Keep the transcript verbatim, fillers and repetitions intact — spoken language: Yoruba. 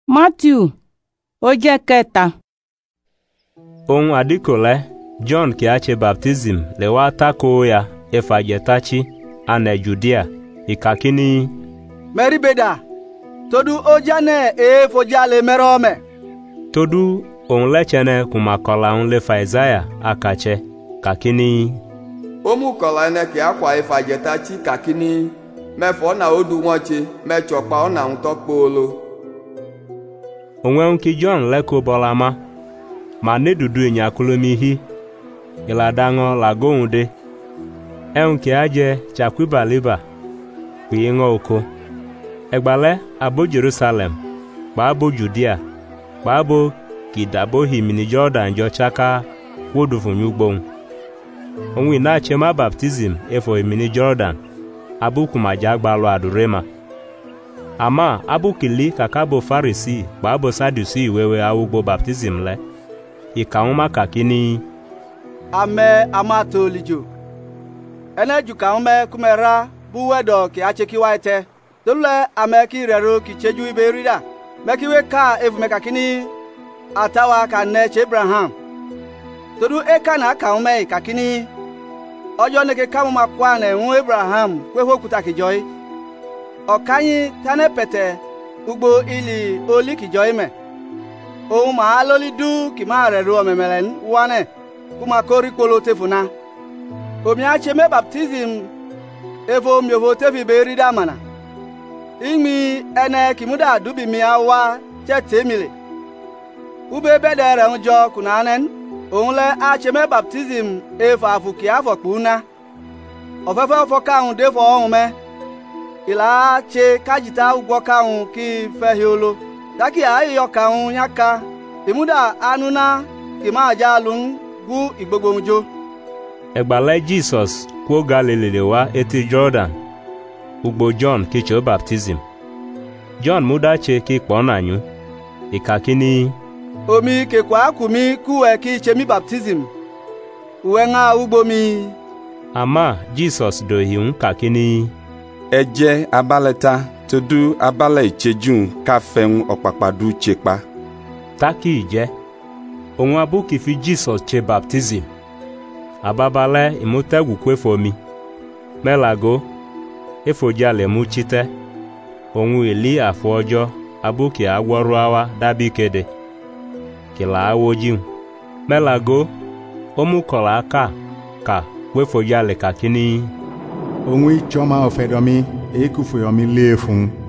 Matthew oje kẹta. Ohun adikole John ki ache baptism le wa tako ya efajetachi ane Judea ikakini Meribeda todu ojane e fojale merome todu on lechene kumakola on le Isaiah akache kakini omu kola ne ki akwa efajetachi kakini mefo na odu nwochi mechopa ona ntokpolo onwe unki John leko bolama ma ne dudu nyakulumihi iladango lagounde enke aje chakwibaliba kuyingo oko egbale abo Jerusalem babo Judea babo kidabo himini Jordan jo chaka wodufunyugbon onwi na chema baptism efo himini Jordan abu kumaja gbalo adurema ama abu kili kakabo Farisi babo Sadusi wewe awugbo baptism le ikauma kakini ame amato lijo ene juka ume kumera buwedo ki acheki waite dole ame ki rero ki cheju iberida mekiwe ka evume kakini atawa ka ne Abraham todu eka na ka ume kakini ojo ne ke kamu makwa na enwu Abraham kwe hokuta ki joy okanyi tane pete ugbo ili oli ki joy me ohun ma loli du ki ma rero omemelen wane kuma kori kolo tefuna omi ache me baptism evo mi ovo tefi berida mana imi ene kimuda dubi mi awa chete mile ube bedere unjo kunanen ohun le ache me baptism efa afuki afokuna ofefe ofoka un defo ohun me ila che kajita ugbo ka un ki fehiolo daki ayo ka un yaka imuda anuna ki ma jalun gu igbogbo njo egbale Jesus kwo Galilee wa eti Jordan ugbo John kicho baptism John mudache ki kponanyu ikakini omi ke kwa akumi kuwe ki chemi baptism uwe nga ugbo mi ama Jesus do hiun kakini eje abaleta todu abale ichejun ka fen opapadu chepa taki ije ohun abuki fi Jesus che baptism ababale imutegu kwefomi melago efojale mu chite ohun eli afojo abuki agworuawa dabikede kila awojin melago omukola aka ka kwefojale kakini ohun ichoma ofedomi ekufuyomi lefun